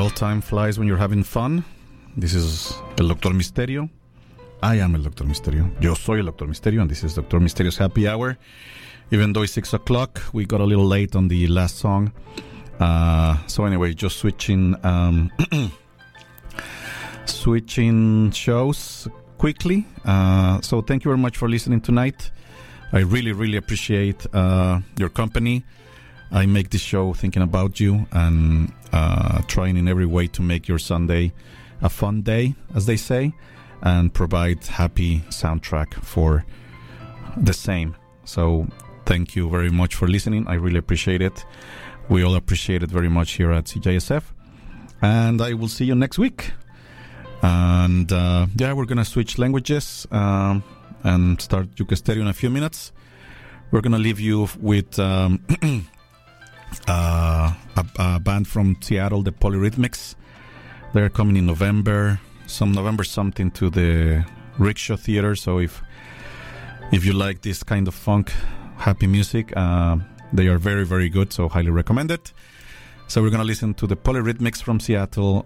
Well, time flies when you're having fun. This is El Doctor Misterio. I am El Doctor Misterio. Yo soy El Doctor Misterio, and this is Doctor Misterio's Happy Hour. Even though it's 6 o'clock, we got a little late on the last song. So anyway, just switching shows quickly. So thank you very much for listening tonight. I really, really appreciate your company. I make this show thinking about you and trying in every way to make your Sunday a fun day, as they say, and provide happy soundtrack for the same. So thank you very much for listening. I really appreciate it. We all appreciate it very much here at CJSF. And I will see you next week. And we're going to switch languages and start Yuka Stereo in a few minutes. We're going to leave you with a band from Seattle, the Polyrhythmics. They're coming in November something to the Rickshaw Theater. So if you like this kind of funk, happy music, they are very, very good. So highly recommend it. So we're going to listen to the Polyrhythmics from Seattle.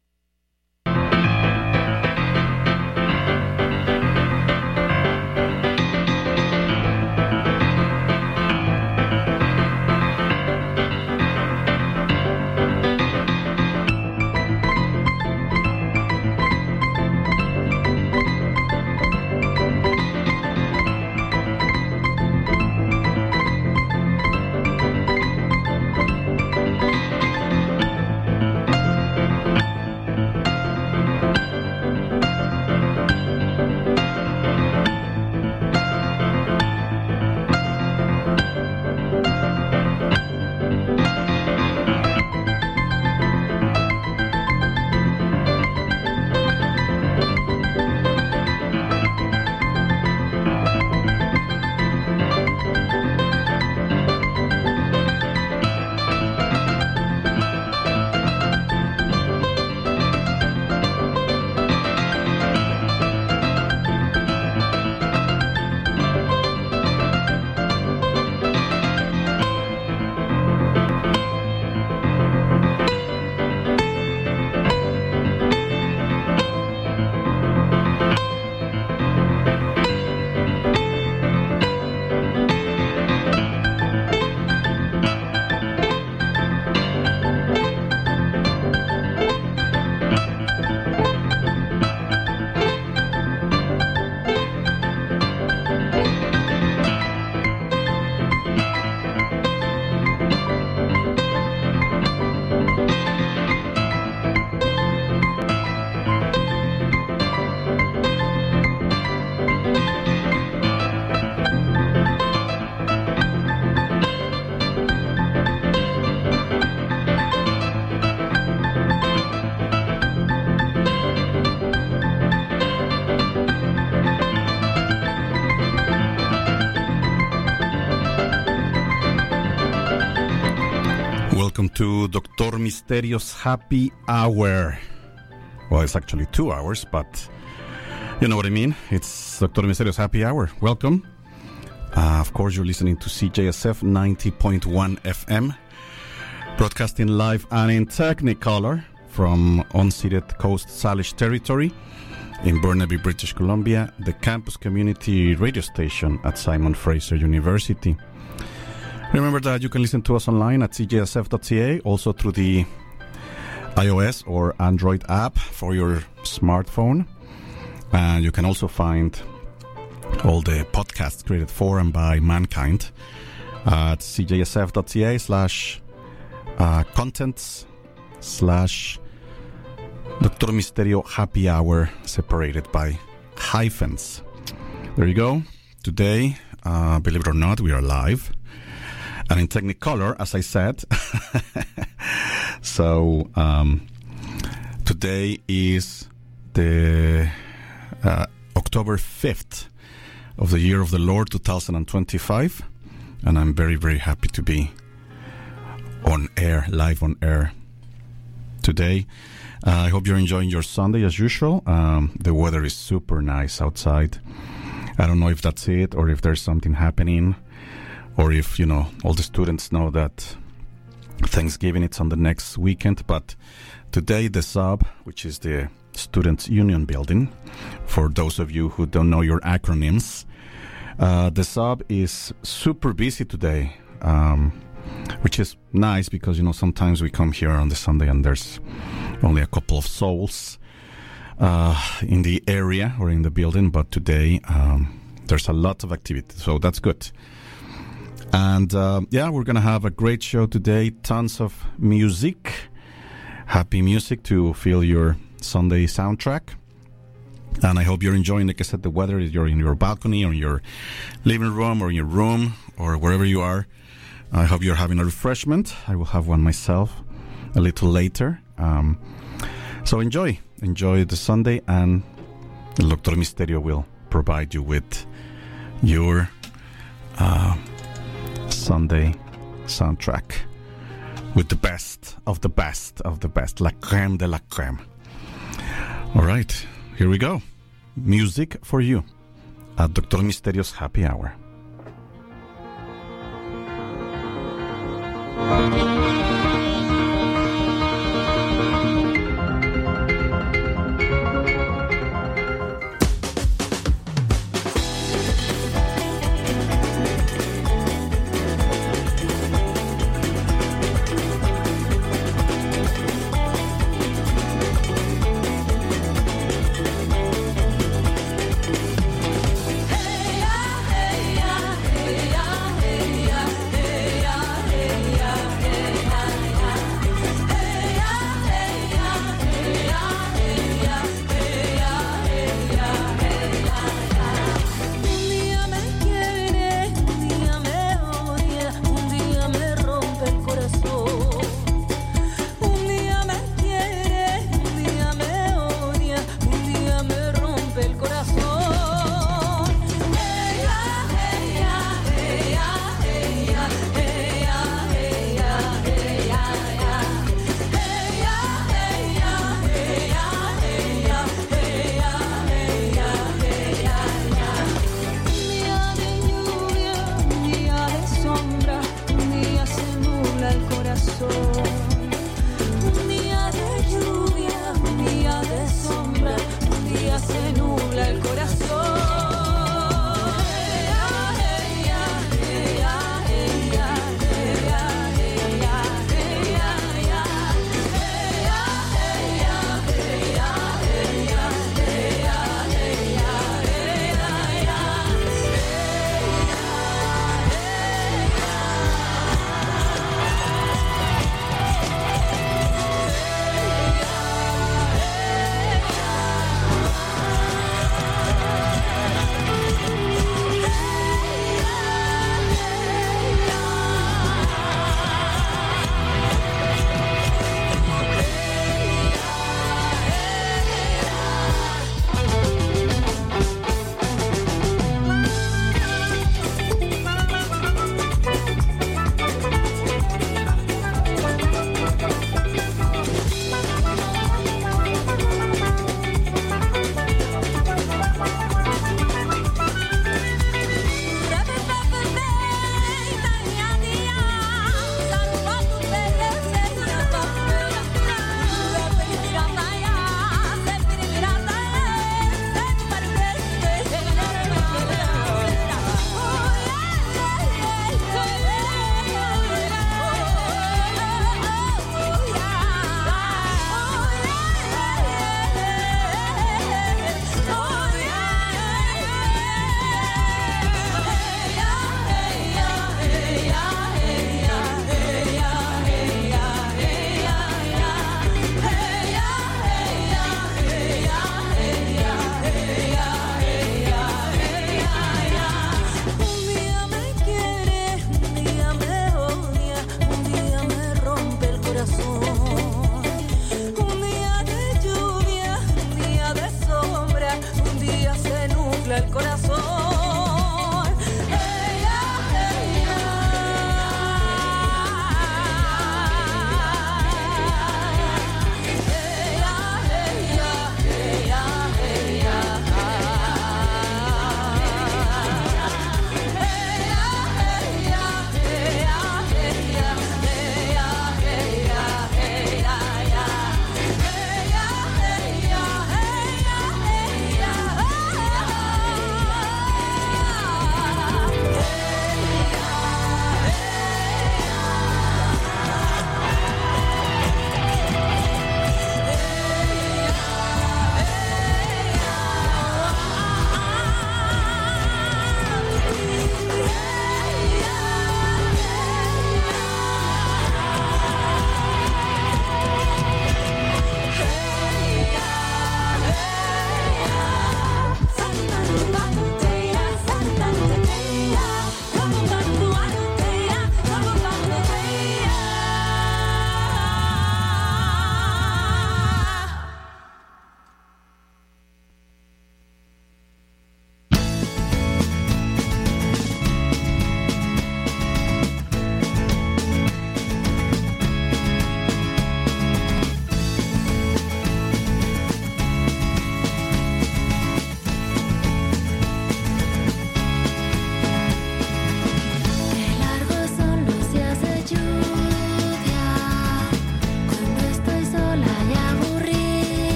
Welcome to Dr. Misterio's Happy Hour. Well, it's actually 2 hours, but you know what I mean. It's Dr. Misterio's Happy Hour. Welcome. Of course, you're listening to CJSF 90.1 FM, broadcasting live and in Technicolor from unceded Coast Salish territory in Burnaby, British Columbia, the campus community radio station at Simon Fraser University. Remember that you can listen to us online at cjsf.ca, also through the iOS or Android app for your smartphone. And you can also find all the podcasts created for and by mankind at cjsf.ca/contents/Dr. Misterio Happy Hour, separated by hyphens. There you go. Today, believe it or not, we are live. And in Technicolor, as I said. So, today is the October 5th of the year of the Lord 2025. And I'm very, very happy to be on air, live on air today. I hope you're enjoying your Sunday as usual. The weather is super nice outside. I don't know if that's it or if there's something happening, or if, all the students know that Thanksgiving, it's on the next weekend, but today the SUB, which is the Students' Union Building, for those of you who don't know your acronyms, the SUB is super busy today, which is nice because, sometimes we come here on the Sunday and there's only a couple of souls in the area or in the building, but today there's a lot of activity, so that's good. And we're going to have a great show today, tons of music, happy music to fill your Sunday soundtrack. And I hope you're enjoying, like I said, the weather. If you're in your balcony or in your living room or in your room or wherever you are, I hope you're having a refreshment. I will have one myself a little later. So enjoy the Sunday, and El Doctor Misterio will provide you with your Sunday soundtrack with the best of the best of the best, la crème de la crème. All right, here we go. Music for you at Dr. Misterio's Happy Hour. Hey,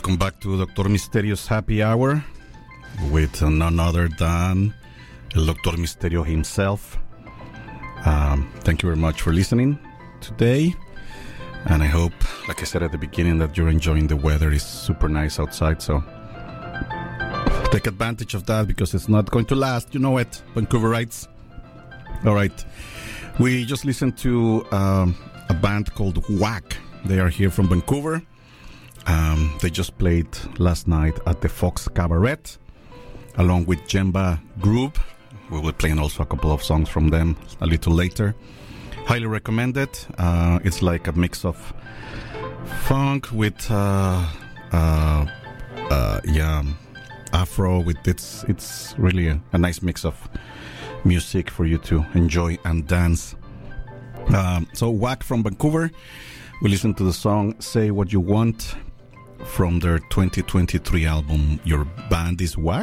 Welcome back to Dr. Misterio's Happy Hour with none other than El Dr. Misterio himself. Thank you very much for listening today. And I hope, like I said at the beginning, that you're enjoying the weather. It's super nice outside, so take advantage of that because it's not going to last. You know it, Vancouverites. All right. We just listened to a band called Whack. They are here from Vancouver. They just played last night at the Fox Cabaret along with Jemba Group. We will be playing also a couple of songs from them a little later. Highly recommended. It's like a mix of funk with Afro. With it's really a nice mix of music for you to enjoy and dance. So Whack from Vancouver. We listened to the song Say What You Want from their 2023 album Your Band Is Whack? ?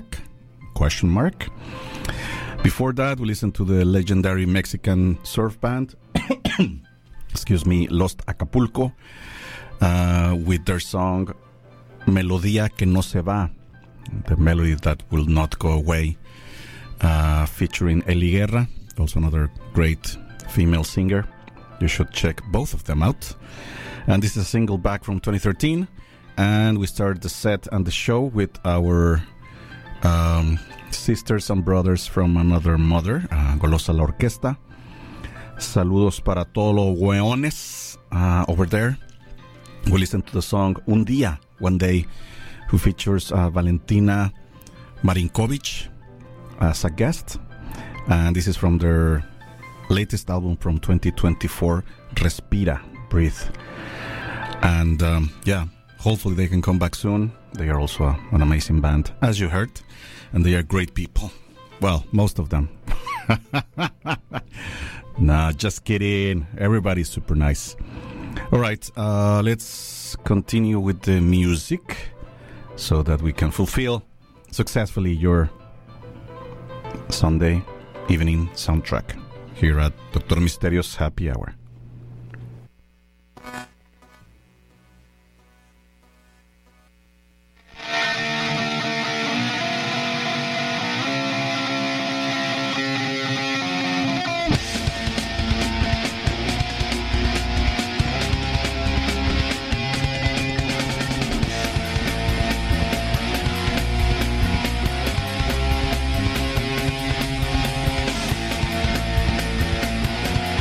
Before that, we listened to the legendary Mexican surf band, excuse me, Lost Acapulco, with their song Melodía que no se va, the melody that will not go away, featuring Eli Guerra, also another great female singer. You should check both of them out. And this is a single back from 2013. And we started the set and the show with our sisters and brothers from another mother, Golosa La Orquesta. Saludos para todos los hueones over there. We listened to the song Un Día, One Day, who features Valentina Marinkovic as a guest. And this is from their latest album from 2024, Respira, Breathe. And hopefully they can come back soon. They are also an amazing band, as you heard, and they are great people. Well, most of them. Nah, just kidding. Everybody's super nice. All right, let's continue with the music so that we can fulfill successfully your Sunday evening soundtrack here at Dr. Misterio's Happy Hour.